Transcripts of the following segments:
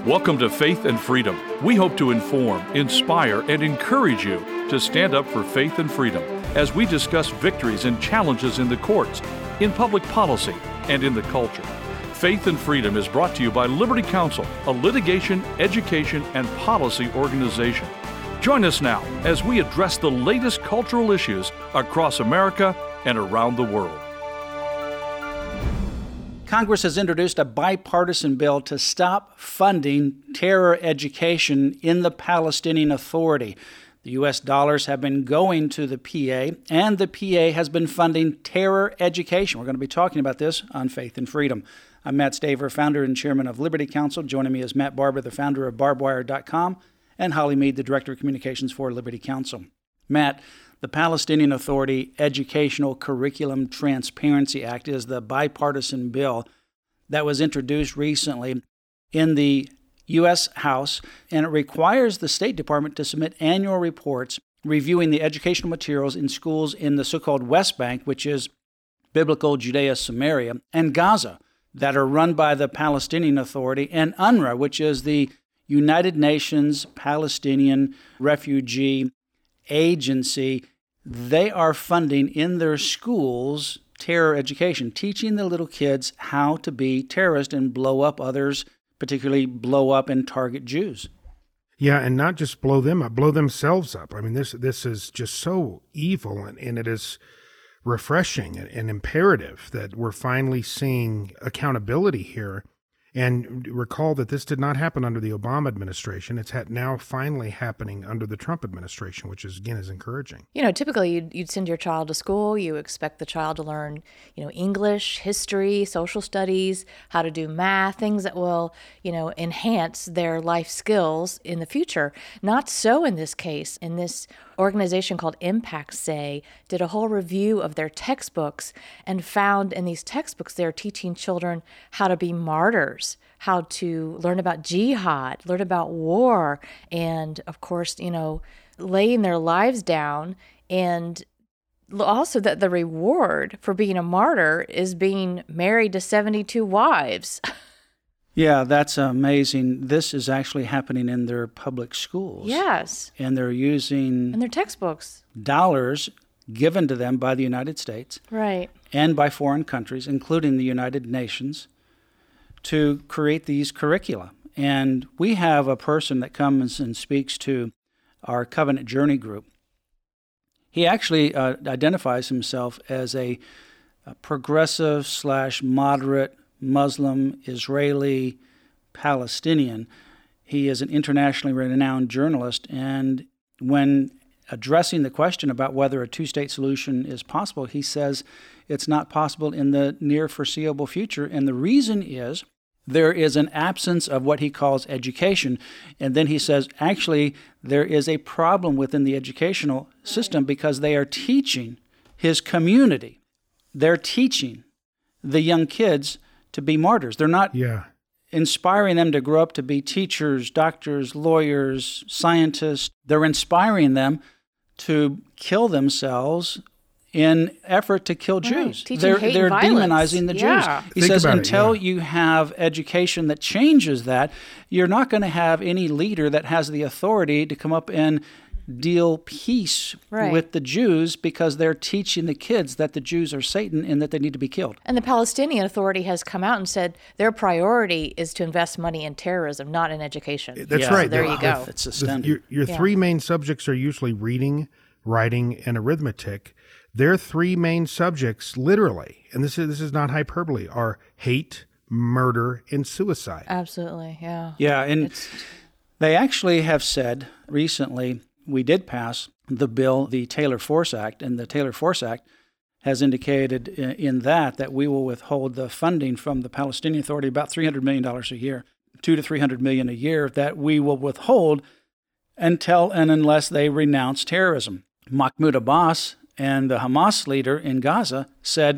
Welcome to Faith and Freedom. We hope to inform, inspire, and encourage you to stand up for faith and freedom as we discuss victories and challenges in the courts, in public policy, and in the culture. Faith and Freedom is brought to you by Liberty Counsel, a litigation, education, and policy organization. Join us now as we address the latest cultural issues across America and around the world. Congress has introduced a bipartisan bill to stop funding terror education in the Palestinian Authority. The U.S. dollars have been going to the PA, and the PA has been funding terror education. We're going to be talking about this on Faith and Freedom. I'm Matt Staver, founder and chairman of Liberty Counsel. Joining me is Matt Barber, the founder of barbedwire.com, and Holly Mead, the director of communications for Liberty Counsel. Matt, the Palestinian Authority Educational Curriculum Transparency Act is the bipartisan bill that was introduced recently in the U.S. House, and it requires the State Department to submit annual reports reviewing the educational materials in schools in the so-called West Bank, which is Biblical Judea, Samaria, and Gaza, that are run by the Palestinian Authority, and UNRWA, which is the United Nations Palestinian Refugee Agency. They are funding in their schools terror education, teaching the little kids how to be terrorists and blow up others, particularly blow up and target Jews. Yeah, and not just blow them up, blow themselves up. I mean, this is just so evil, and it is refreshing and imperative that we're finally seeing accountability here. And recall that this did not happen under the Obama administration. It's now finally happening under the Trump administration, which is encouraging. You know, typically you'd send your child to school. You expect the child to learn, English, history, social studies, how to do math, things that will, enhance their life skills in the future. Not so in this case. In this organization called ImpactSay did a whole review of their textbooks and found in these textbooks they're teaching children how to be martyrs, how to learn about jihad, learn about war, and of course, laying their lives down, and also that the reward for being a martyr is being married to 72 wives. Yeah, that's amazing. This is actually happening in their public schools. Yes. And they're using... And their textbooks. ...dollars given to them by the United States. Right. And by foreign countries, including the United Nations, to create these curricula. And we have a person that comes and speaks to our Covenant Journey group. He actually identifies himself as a progressive/moderate Muslim, Israeli, Palestinian. He is an internationally renowned journalist, and when addressing the question about whether a two-state solution is possible, he says it's not possible in the near foreseeable future, and the reason is there is an absence of what he calls education. And then he says, actually, there is a problem within the educational system because they are teaching his community. They're teaching the young kids to be martyrs. They're not inspiring them to grow up to be teachers, doctors, lawyers, scientists. They're inspiring them to kill themselves in effort to kill Jews. They're demonizing the Jews. He says until you have education that changes that, you're not going to have any leader that has the authority to come up and deal peace with the Jews because they're teaching the kids that the Jews are Satan and that they need to be killed. And the Palestinian Authority has come out and said their priority is to invest money in terrorism, not in education. That's right. So there you go. It's astounding. Your three main subjects are usually reading, writing, and arithmetic. Their three main subjects, literally, and this is not hyperbole, are hate, murder, and suicide. Absolutely, yeah. Yeah, and they actually have said recently, we did pass the bill, the Taylor Force Act, and the Taylor Force Act has indicated in that we will withhold the funding from the Palestinian Authority, about $300 million a year, $200 to $300 million a year, that we will withhold until and unless they renounce terrorism. Mahmoud Abbas and the Hamas leader in Gaza said,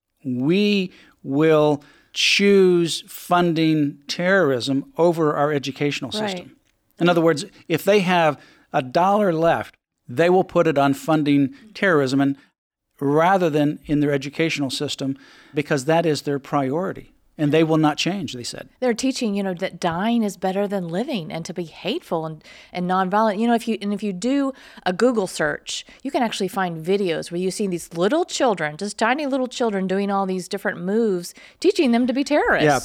we will choose funding terrorism over our educational system. Right. In other words, if they have $1 left, they will put it on funding terrorism, and rather than in their educational system, because that is their priority. And they will not change, they said. They're teaching, that dying is better than living, and to be hateful and nonviolent. If you do a Google search, you can actually find videos where you see these little children, just tiny little children, doing all these different moves, teaching them to be terrorists. Yeah,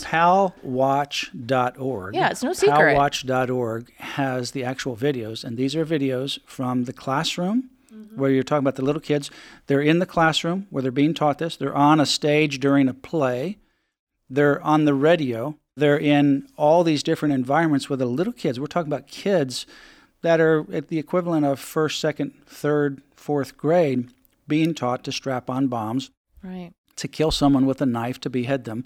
palwatch.org. Yeah, it's no secret. Palwatch.org has the actual videos, and these are videos from the classroom, where you're talking about the little kids. They're in the classroom where they're being taught this. They're on a stage during a play. They're on the radio. They're in all these different environments with the little kids. We're talking about kids that are at the equivalent of first, second, third, fourth grade being taught to strap on bombs, right, to kill someone with a knife, to behead them.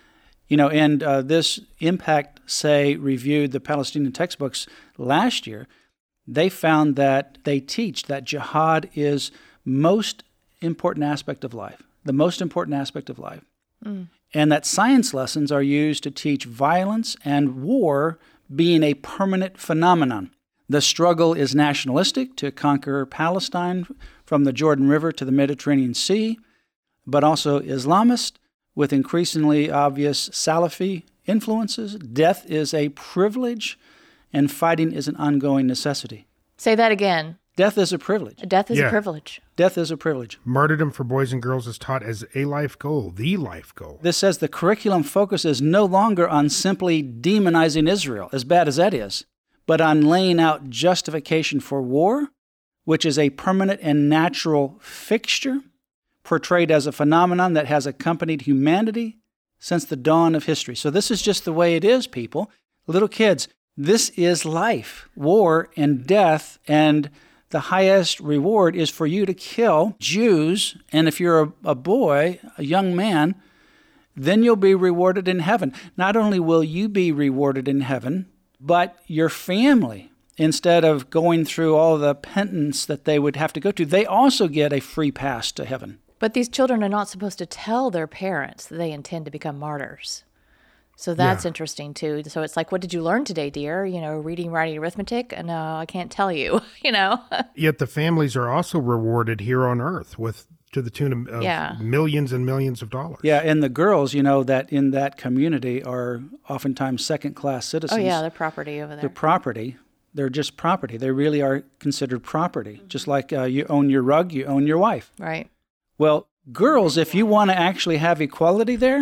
And this Impact Say reviewed the Palestinian textbooks last year. They found that they teach that jihad is most important aspect of life, the most important aspect of life. And that science lessons are used to teach violence and war being a permanent phenomenon. The struggle is nationalistic to conquer Palestine from the Jordan River to the Mediterranean Sea, but also Islamist with increasingly obvious Salafi influences. Death is a privilege, and fighting is an ongoing necessity. Say that again. Death is a privilege. Death is a privilege. Death is a privilege. Martyrdom for boys and girls is taught as a life goal, the life goal. This says the curriculum focuses no longer on simply demonizing Israel, as bad as that is, but on laying out justification for war, which is a permanent and natural fixture, portrayed as a phenomenon that has accompanied humanity since the dawn of history. So this is just the way it is, people. Little kids, this is life, war and death, and the highest reward is for you to kill Jews. And if you're a boy, a young man, then you'll be rewarded in heaven. Not only will you be rewarded in heaven, but your family, instead of going through all the penance that they would have to go to, they also get a free pass to heaven. But these children are not supposed to tell their parents that they intend to become martyrs. So that's interesting, too. So it's like, what did you learn today, dear? Reading, writing, arithmetic? No, I can't tell you, Yet the families are also rewarded here on earth to the tune of millions and millions of dollars. Yeah, and the girls, that in that community are oftentimes second-class citizens. Oh, yeah, they're property over there. They're property. They're just property. They really are considered property. Just like you own your rug, you own your wife. Right. Well, girls, if you want to actually have equality there,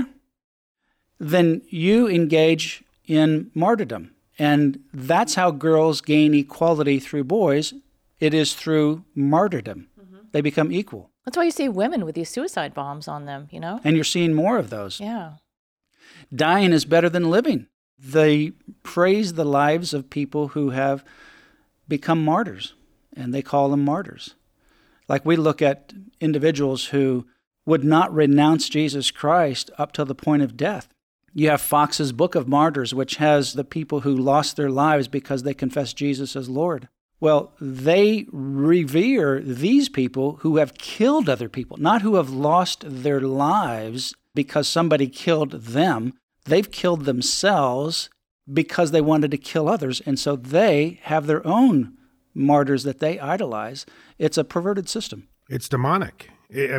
then you engage in martyrdom. And that's how girls gain equality through boys. It is through martyrdom. They become equal. That's why you see women with these suicide bombs on them, And you're seeing more of those. Yeah. Dying is better than living. They praise the lives of people who have become martyrs, and they call them martyrs. Like we look at individuals who would not renounce Jesus Christ up to the point of death. You have Fox's Book of Martyrs, which has the people who lost their lives because they confessed Jesus as Lord. Well, they revere these people who have killed other people, not who have lost their lives because somebody killed them. They've killed themselves because they wanted to kill others, and so they have their own martyrs that they idolize. It's a perverted system. It's demonic.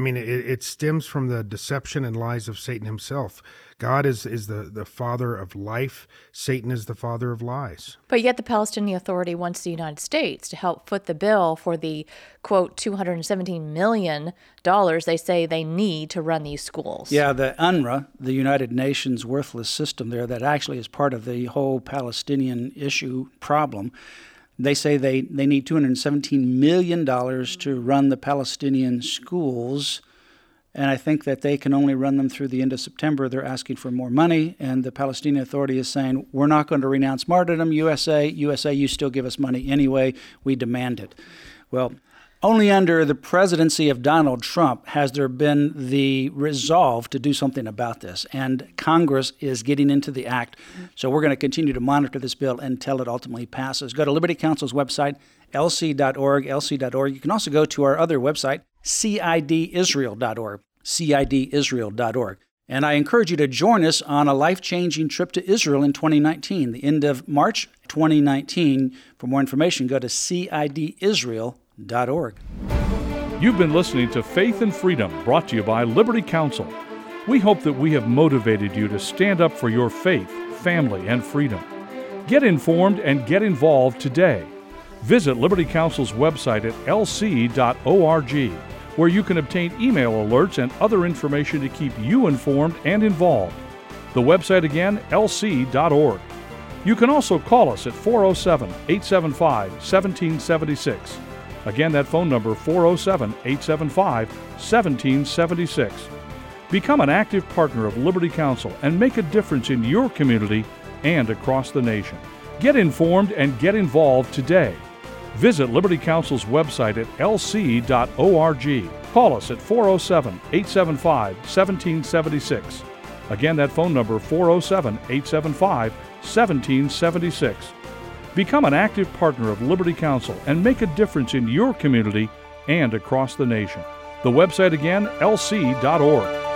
It stems from the deception and lies of Satan himself. God is the father of life. Satan is the father of lies. But yet the Palestinian Authority wants the United States to help foot the bill for the, quote, $217 million they say they need to run these schools. Yeah, the UNRWA, the United Nations worthless system there that actually is part of the whole Palestinian issue problem. They say they need $217 million to run the Palestinian schools, and I think that they can only run them through the end of September. They're asking for more money, and the Palestinian Authority is saying, we're not going to renounce martyrdom, USA, you still give us money anyway. We demand it. Well, only under the presidency of Donald Trump has there been the resolve to do something about this, and Congress is getting into the act. So we're going to continue to monitor this bill until it ultimately passes. Go to Liberty Counsel's website, lc.org, lc.org. You can also go to our other website, cidisrael.org, cidisrael.org. And I encourage you to join us on a life-changing trip to Israel in 2019, the end of March 2019. For more information, go to cidisrael.org. You've been listening to Faith and Freedom, brought to you by Liberty Counsel. We hope that we have motivated you to stand up for your faith, family, and freedom. Get informed and get involved today. Visit Liberty Counsel's website at lc.org, where you can obtain email alerts and other information to keep you informed and involved. The website again, lc.org. You can also call us at 407-875-1776. Again, that phone number, 407-875-1776. Become an active partner of Liberty Counsel and make a difference in your community and across the nation. Get informed and get involved today. Visit Liberty Counsel's website at lc.org. Call us at 407-875-1776. Again, that phone number, 407-875-1776. Become an active partner of Liberty Counsel and make a difference in your community and across the nation. The website again, lc.org.